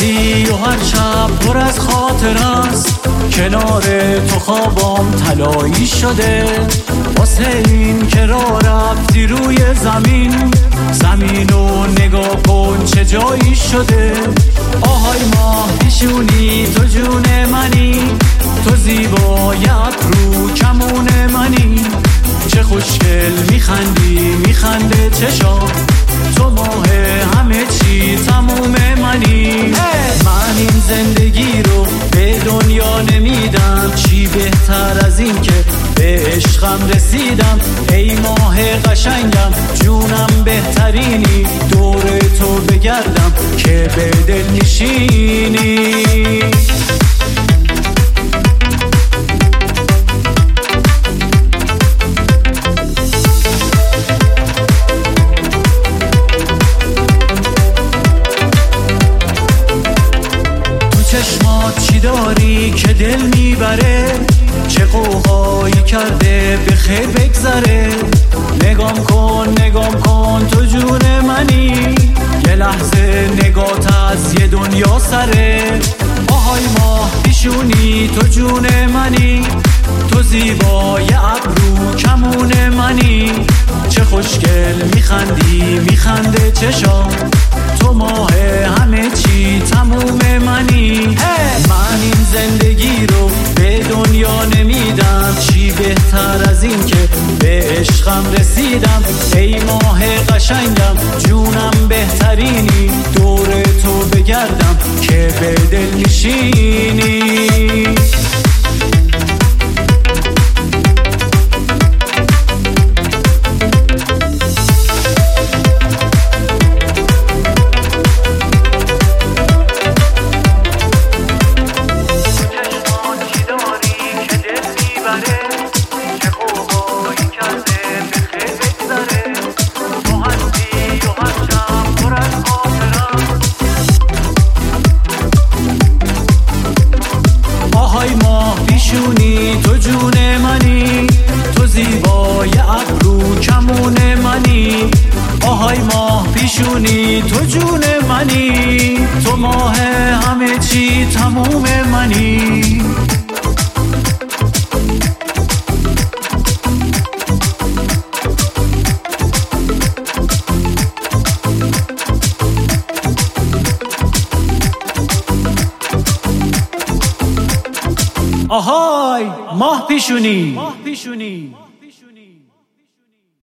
هستی و هر شب پر از خاطر است، کنار تو خوابم طلایی شده. واسه این که راه رفتی روی زمین، زمینو نگاه کن چه جایی شده. آهای ماه پیشونی تو جون منی، تو زیبای ابرو کمون منی. چه خوشگل میخندی میخنده چشام، تو ماه همه چی تموم منی. من این زندگی رو به دنیا نمیدم، چی بهتر از این که به عشقم رسیدم. ای ماه قشنگم جونم بهترینی، دور تو بگردم که به دل نشینی. چشمات چی داری که دل میبره، چه قوقایی کرده به خیر بگذره. نگام کن تو جون منی، یه لحظه نگات از یه دنیا سره. آهای ماه پیشونی تو جون منی، تو زیبای ابرو کمون منی. چه خوشگل میخندی میخنده چشام، تو ماه همه چی تموم منی. من این زندگی رو به دنیا نمیدم، چی بهتر از این که به عشقم رسیدم. ای ماه قشنگم جونم بهترینی، دور تو بگردم که به دل نشینی. آهای ماه پیشونی تو جون منی، تو زیبای ابرو کمون منی. آهای ماه پیشونی تو جون منی، تو ماه همه چی تموم منی. آهای ماه پیشونی.